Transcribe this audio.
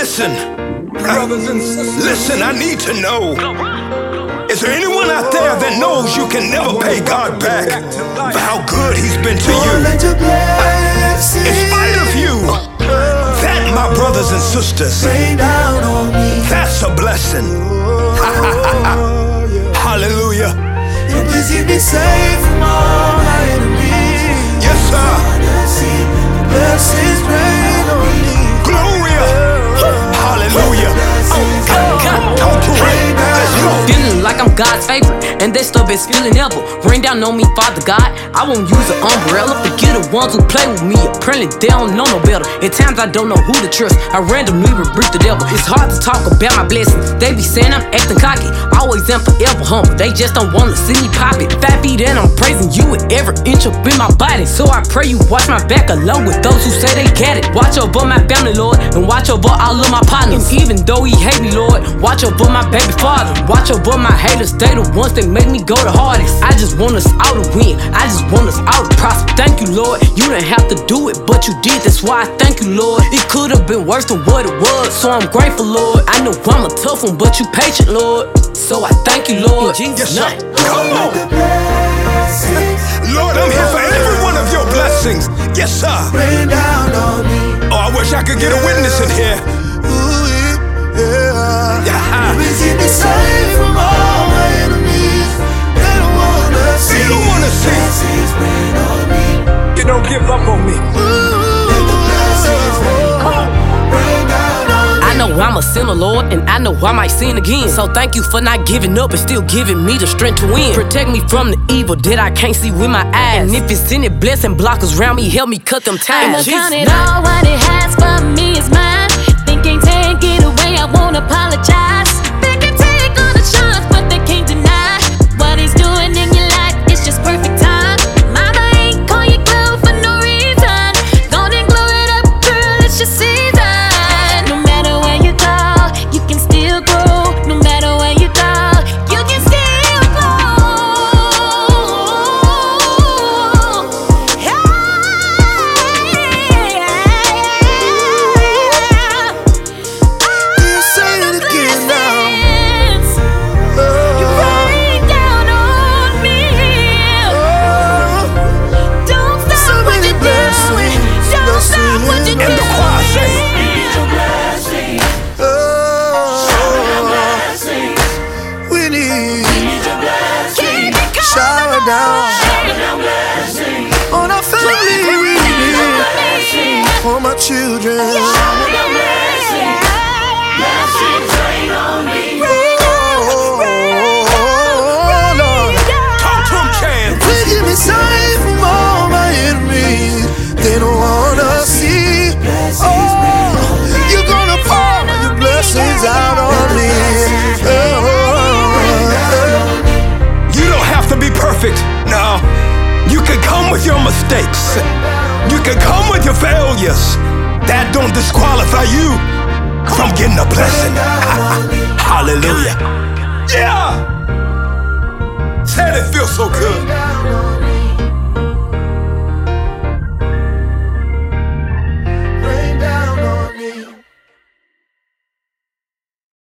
listen. Listen, I need to know. Is there anyone out there that knows you can never pay God back for how good He's been to you? In spite of you, that, my brothers and sisters, that's a blessing. Hallelujah. And please keep me safe from all my enemies. Yes, sir. Blessings rain on me. Gloria. Hallelujah. Talk to me. Let's go. Feeling like I'm God's favorite, and that stuff been spilling ever. Rain down on me, Father God. I won't use an umbrella. Forget the ones who play with me. Apparently they don't know no better. At times I don't know who to trust. I randomly rebuke the devil. It's hard to talk about my blessings. They be saying I'm acting cocky. Always am forever humble. They just don't wanna see me pop it. 5 feet and I'm praising you with every inch up in my body. So I pray you watch my back along with those who say they got it. Watch over my family, Lord, and watch over all of my partners. And even though he hate me, Lord, watch over my baby father. Watch over my haters. They the ones that make me go the hardest. I just want us all to win. I just want us all to prosper. Thank you, Lord. You didn't have to do it, but you did. That's why I thank you, Lord. It could have been worse than what it was, so I'm grateful, Lord. I know I'm a tough one, but you patient, Lord. So I thank you, Lord. Jesus' name. Come on. Lord, I'm here for every one of your blessings. Yes, sir. Rain down on me. Oh, I wish I could get a witness in here. Please keep me safe from all my enemies. They don't wanna see. They don't wanna see. Blessings rain on me. You don't give up on me. Let the blessings rain down on me. I know I'm a sinner, Lord, and I know I might sin again. So thank you for not giving up and still giving me the strength to win. Protect me from the evil that I can't see with my eyes. And if it's any blessing blockers around me, help me cut them ties. I'ma count it all, what it has for me is mine. Thinking take it away, I won't apologize. They can take all the shots, but they can't deny what He's doing in your life. It's just perfect time. Mama ain't call you glue for no reason. Golden glow it up, girl, it's your season. No matter where you go, you can still grow. No matter where you go, you can still grow. Say it again now. You rain down on me. Don't stop what you're doing. Don't stop what you're And the choir say, We need Keep it coming. shower down on our family. We need for my children. talk to him, Chan. Please keep me safe from all my enemies. They don't wanna see. Oh, you're gonna pour your blessings out on me. You don't have to be perfect. No. You can come with your mistakes. You can come with your failures. That don't disqualify you from getting a blessing. Hallelujah. Yeah. Said it feels so good.